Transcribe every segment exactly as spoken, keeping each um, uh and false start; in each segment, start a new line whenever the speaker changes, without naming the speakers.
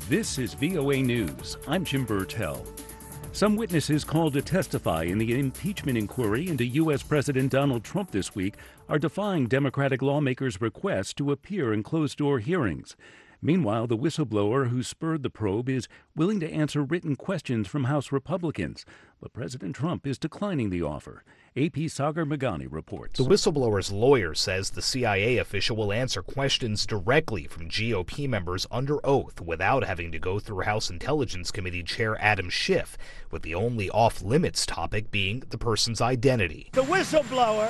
This is V O A News. I'm Jim Burtell. Some witnesses called to testify in the impeachment inquiry into U S. President Donald Trump this week are defying Democratic lawmakers' request to appear in closed-door hearings. Meanwhile, the whistleblower who spurred the probe is willing to answer written questions from House Republicans, but President Trump is declining the offer. A P's Sagar Meghani reports.
The whistleblower's lawyer says the C I A official will answer questions directly from G O P members under oath without having to go through House Intelligence Committee Chair Adam Schiff, with the only off-limits topic being the person's identity.
The whistleblower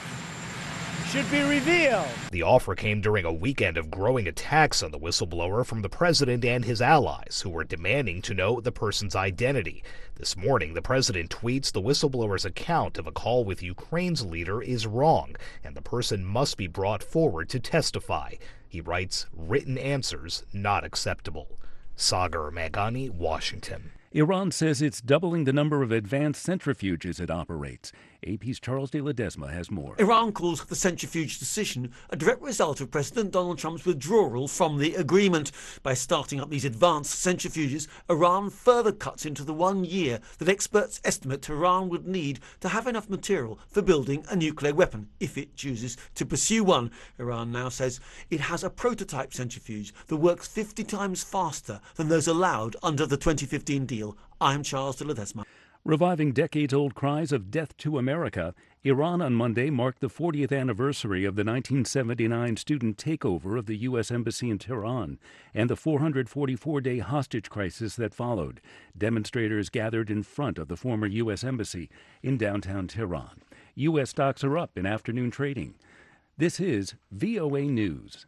should be revealed.
The offer came during a weekend of growing attacks on the whistleblower from the president and his allies, who were demanding to know the person's identity. This morning, the president tweets the whistleblower's account of a call with Ukraine's leader is wrong, and the person must be brought forward to testify. He writes, written answers not acceptable. Sagar Meghani, Washington.
Iran says it's doubling the number of advanced centrifuges it operates. A P's Charles de Ledesma has more.
Iran calls the centrifuge decision a direct result of President Donald Trump's withdrawal from the agreement. By starting up these advanced centrifuges, Iran further cuts into the one year that experts estimate Tehran would need to have enough material for building a nuclear weapon, if it chooses to pursue one. Iran now says it has a prototype centrifuge that works fifty times faster than those allowed under the twenty fifteen deal. I'm Charles de Ledesma.
Reviving decades-old cries of death to America, Iran on Monday marked the fortieth anniversary of the nineteen seventy-nine student takeover of the U S. Embassy in Tehran and the four hundred forty-four day hostage crisis that followed. Demonstrators gathered in front of the former U S. Embassy in downtown Tehran. U S stocks are up in afternoon trading. This is V O A News.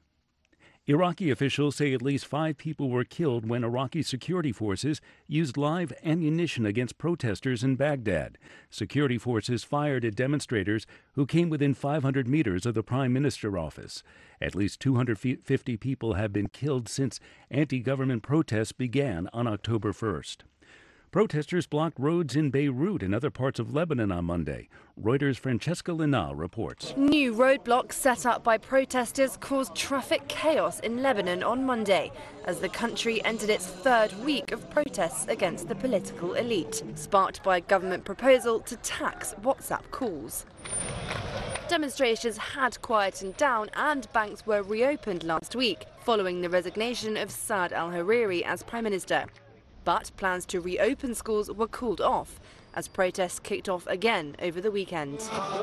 Iraqi officials say at least five people were killed when Iraqi security forces used live ammunition against protesters in Baghdad. Security forces fired at demonstrators who came within five hundred meters of the Prime Minister's office. At least two hundred fifty people have been killed since anti-government protests began on October first. Protesters blocked roads in Beirut and other parts of Lebanon on Monday. Reuters' Francesca Linal reports.
New roadblocks set up by protesters caused traffic chaos in Lebanon on Monday as the country entered its third week of protests against the political elite, sparked by a government proposal to tax WhatsApp calls. Demonstrations had quietened down and banks were reopened last week following the resignation of Saad al-Hariri as Prime Minister. But plans to reopen schools were called off as protests kicked off again over the weekend.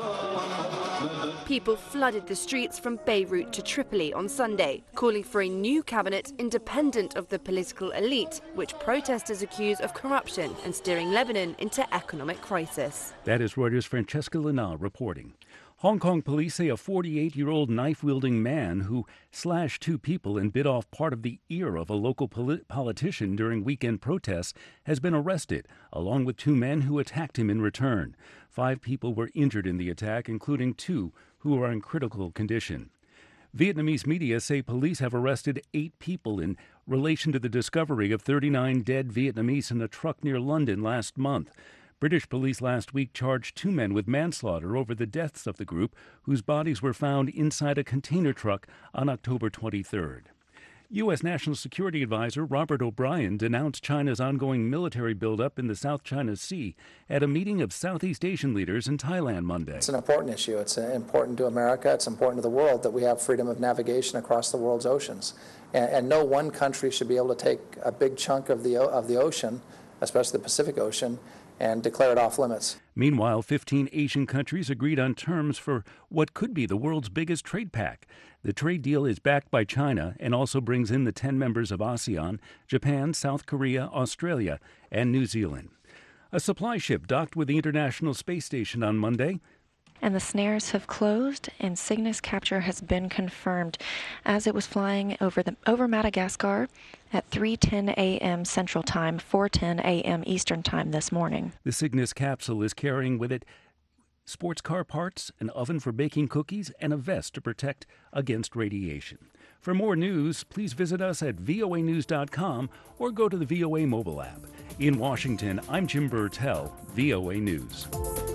People flooded the streets from Beirut to Tripoli on Sunday, calling for a new cabinet independent of the political elite, which protesters accuse of corruption and steering Lebanon into economic crisis.
That is Reuters' Francesca Linal reporting. Hong Kong police say a forty-eight-year-old knife-wielding man who slashed two people and bit off part of the ear of a local polit- politician during weekend protests has been arrested, along with two men who attacked him in return. Five people were injured in the attack, including two who are in critical condition. Vietnamese media say police have arrested eight people in relation to the discovery of thirty-nine dead Vietnamese in a truck near London last month. British police last week charged two men with manslaughter over the deaths of the group, whose bodies were found inside a container truck on October twenty-third. U S. National Security Advisor Robert O'Brien denounced China's ongoing military buildup in the South China Sea at a meeting of Southeast Asian leaders in Thailand Monday.
It's an important issue. It's important to America. It's important to the world that we have freedom of navigation across the world's oceans. And, and no one country should be able to take a big chunk of the, of the ocean, especially the Pacific Ocean, and declare it off limits.
Meanwhile, fifteen Asian countries agreed on terms for what could be the world's biggest trade pact. The trade deal is backed by China and also brings in the ten members of ASEAN, Japan, South Korea, Australia, and New Zealand. A supply ship docked with the International Space Station on Monday.
And the snares have closed, and Cygnus capture has been confirmed as it was flying over the over Madagascar at three ten a.m. Central Time, four ten a.m. Eastern Time this morning.
The Cygnus capsule is carrying with it sports car parts, an oven for baking cookies, and a vest to protect against radiation. For more news, please visit us at V O A news dot com or go to the V O A mobile app. In Washington, I'm Jim Burtell, V O A News.